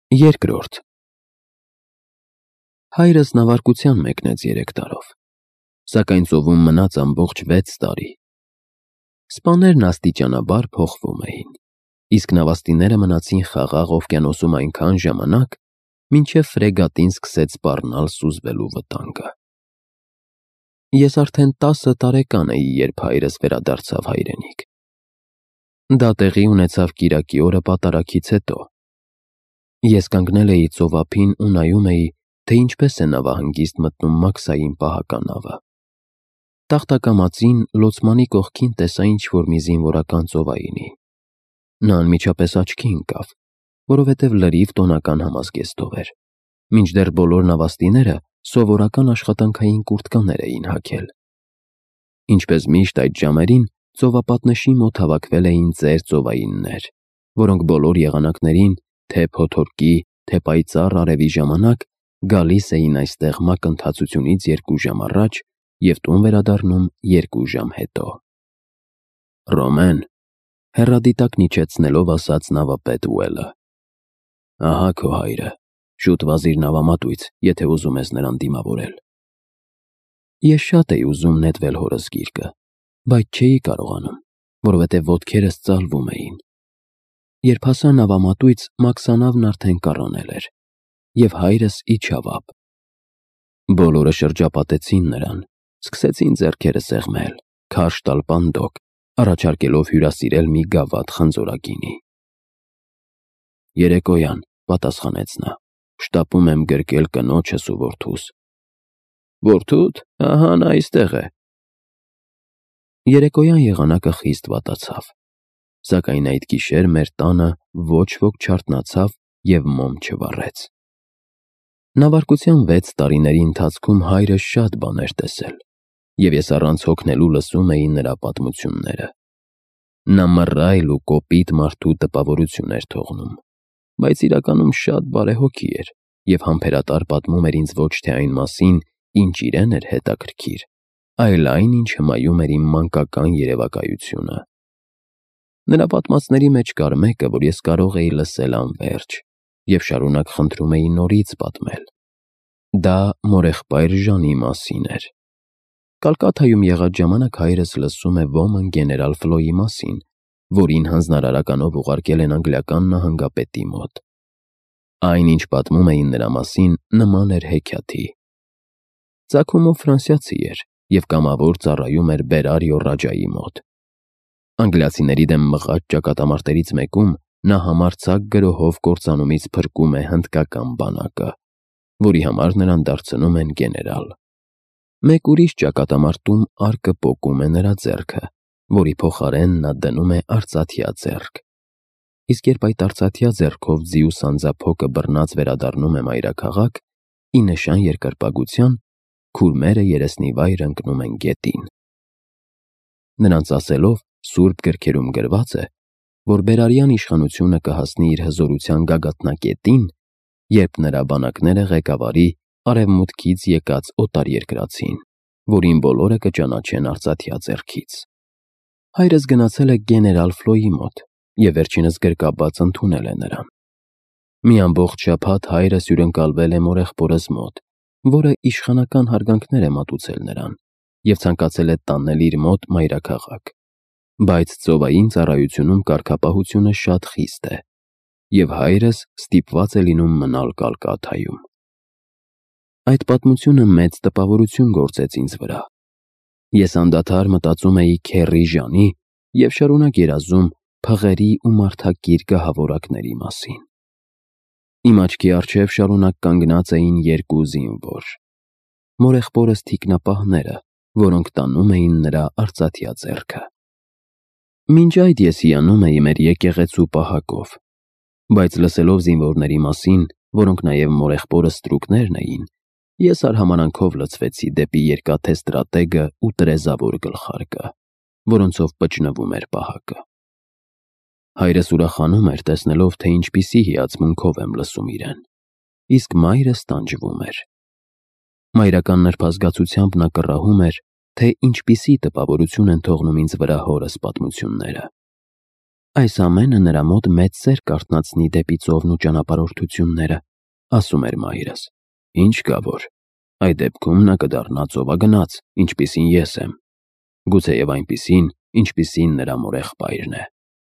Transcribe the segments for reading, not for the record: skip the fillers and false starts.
Երկրորդ Հայրս նավարկության մեկնեց 3 տարով, սակայն ծովում մնաց ամբողջ 6 տարի։ Սպաներն աստիճանաբար փոխվում էին, իսկ նավաստիները մնացին խաղաղ օվկիանոսում այնքան ժամանակ, մինչև ֆրեգատին սկսեց սպառնալ սուզվելու վտանգը։ Ես արդեն 10 տարեկան էի, երբ հայրս վերադարձավ հայրենիք։ Դա տեղի ունեցավ կիրակի օրը պատարագից հետո։ Ես կանգնել էի ծովափին ու նայում էի, թե ինչպես է նավահանգիստ մտնում Մաքսային պահականավը։ Տախտակամածին լոցմանի կողքին տեսա ինչ-որ մի զինվորական ծովայինի։ Նա անմիջապես աչքի ընկավ, որովհետև լրիվ տոնական համազգեստով էր, մինչդեռ բոլոր նավաստիները սովորական աշխատանքային կուրտկաներ էին հագել։ Ինչպես միշտ այդ ժամերին ծովապատնեշի մոտ հավաքվել էին ծեր ծովայիններ, որոնք բոլոր եղանակներին, թե փոթորկի, թե պայծառ արևի ժամանակ գալիս էին այստեղ մակընթացությունից 2 ժամ առաջ և տուն վերադառնում 2 ժամ հետո։ Ռոմեն, հեռադիտակն իջեցնելով ասաց նավապետ Ուելը, ահա քո հայրը, շուտ վազիր նավամատույց, եթե ուզում ես նրան դիմավորել։ Ես շատ էի ուզում նետվել հորս գիրկը, բայց չէի կարողանում, որովհետև ոտքերս ծալվում էին։ Երբ հասա նավամատույց, մաքսանավն արդեն կառանել էր, և հայրս իջավ ափ։ Բոլորը շրջապատեցին նրան, սկսեցին ձեռքերը սեղմել, քարշ տալ պանդոկ, առաջարկելով հյուրասիրել մի գավաթ խնձորագինի։ Երեկոյան, պատասխանեց նա, շտապում եմ գրկել կնոջս ու որդուս։ Որդուդ, ահա նա այստեղ է։ Երեկոյան եղանակը խիստ վատացավ, սակայն այդ գիշեր մեր տանը ոչ ոք չարթնացավ և մոմ չվառեց։ Նավարկության 6 տարիների ընթացքում հայրս շատ բաներ տեսել, և ես առանց հոգնելու լսում էի նրա պատմությունները։ Նա մռայլ ու կոպիտ մարդու տպավորություն էր թողնում, բայց իրականում շատ բարեհոգի էր և համբերատար պատմում էր ինձ ոչ թե այն մասին, ինչ իրեն էր հետաքրքիր, այլ այն, ինչ հմայում էր իմ մանկական երևակայությունը։ Նրա պատմածների մեջ կար մեկը, որ ես կարող էի լսել անվերջ, և շարունակ խնդրում էի նորից պատմել։ Դա մորեղբայր Ժանի մասին էր։ Կալկաթայում եղած ժամանակ հայրս լսում է ոմն գեներալ Ֆլոյի մասին, որին հանձնարարականով ուղարկել են անգլիական նահանգապետի մոտ։ Այն, ինչ պատմում էին նրա մասին, նման էր հեքիաթի։ Ծագումով ֆրանսիացի էր և կամավոր ծառայում էր Բերարիո Ռաջայի մոտ։ Անգլիացիների դեմ մղած ճակատամարտերից մեկում նա համարձակ գրոհով կործանումից փրկում է հնդկական բանակը, որի համար նրան դարձնում են գեներալ։ Մեկ ուրիշ ճակատամարտում արկը պոկում է նրա ձեռքը, որի փոխարեն նա դնում է արծաթյա ձեռք։ Իսկ երբ այդ արծաթյա ձեռքով ձիու սանձափոկը բռնած վերադառնում է մայրաքաղաք, ի նշան երկրպագության, քուրմերը երեսնիվայր ընկնում են գետին։ Նրանց ասելով, սուրբ գրքերում գրված է, որ Բերարյան իշխանությունը կհասնի իր հզորության գագաթնակետին, երբ նրա բանակները ղեկավարի արևմուտքից եկած օտարերկրացին, որին բոլորը կճանաչեն արծաթյա ձեռքից։ Հայրս գնացել է գեներալ Ֆլոյի մոտ և վերջինս գրկաբաց ընդունել է նրան։ Մի ամբողջ շաբաթ հայրս հյուրընկալվել է մորեղբորս մոտ, որը իշխանական հարգանքներ է մատուցել նրան և ցանկացել է տանել իր մոտ մայրաքաղաք, բայց ծովային ծառայությունում կարգապահությունը շատ խիստ է, և հայրս ստիպված է լինում մնալ Կալկաթայում։ Այդ պատմությունը մեծ տպավորություն գործեց ինձ վրա։ Ես անդադար մտածում էի քեռի Ժանի և շարունակ երազում փղերի ու մարդակիր գահավորակների մասին։ Իմ աչքի առջև շարունակ կանգնած էին 2 զինվոր, մորեղբորս թիկնապահները, որոնք տանում էին նրա արծաթյա ձեռքը։ Մինչ այդ ես հիանում էի մեր եկեղեցու պահակով, բայց լսելով զինվորների մասին, որոնք նաև մորեղբորս ստրուկներն էին, ես արհամարանքով լցվեցի դեպի երկաթե ստրատեգը ու տրեզավոր գլխարկը, որոնցով պճնվում էր պահակը։ Հայրս ուրախանում էր, տեսնելով, թե ինչպիսի հիացմունքով եմ լսում իրեն, իսկ մայրս տանջվում էր։ Մայրական նրբազգացությամբ նա կռահում էր, թե ինչպիսի տպավորություն են թողնում ինձ վրա հորս պատմությունները։ Այս ամենը նրա մոտ մեծ սեր կարթնացնի դեպի ծովն ու ճանապարհորդությունները, ասում էր մայրս։ Ինչ կա որ, այդ դեպքում նա կդառնա ծովագնաց, ինչպիսին ես եմ, գուցեև այնպիսին, ինչպիսին նրա մորեղբայրն է։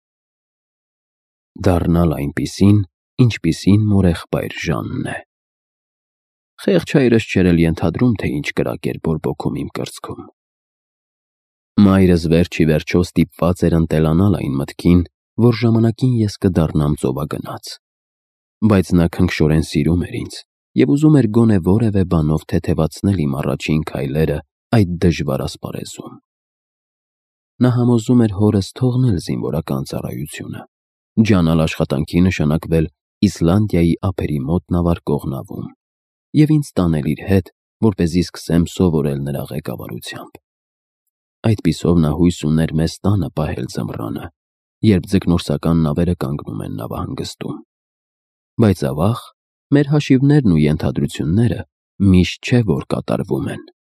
Դառնալ այնպիսին, ինչպիսին մորեղբայր Ժանն է։ Խեղճ հայրս չէր էլ ենթադրում, թե ինչ կրակ էր բորբոքում իմ կրծքում։ Մայրս վերջ ի վերջո ստիպված էր ընտելանալ այն մտքին, որ ժամանակին ես կդառնամ ծովագնաց։ Բայց նա քնքշորեն սիրում էր ինձ և ուզում էր գոնե որևէ բանով թեթևացնել իմ առաջին քայլերը այդ դժվար ասպարեզում։ Նա համոզում էր հորս թողնել զինվորական ծառայությունը, ջանալ աշխատանքի նշանակվել Իսլանդիայի ափերի մոտ նավարկող նավում և ինձ տանել իր հետ, որպեսզի սկսեմ սովորել նրա ղեկավարությամբ։ Այդպիսով նա հույս ուներ մեզ տանը պահել ձմռանը, երբ ձկնորսական նավերը կանգնում են նավահանգստում։ Բայց ավաղ, մեր հաշիվներն ու ենթադրությունները միշտ չէ որ կատարվում են։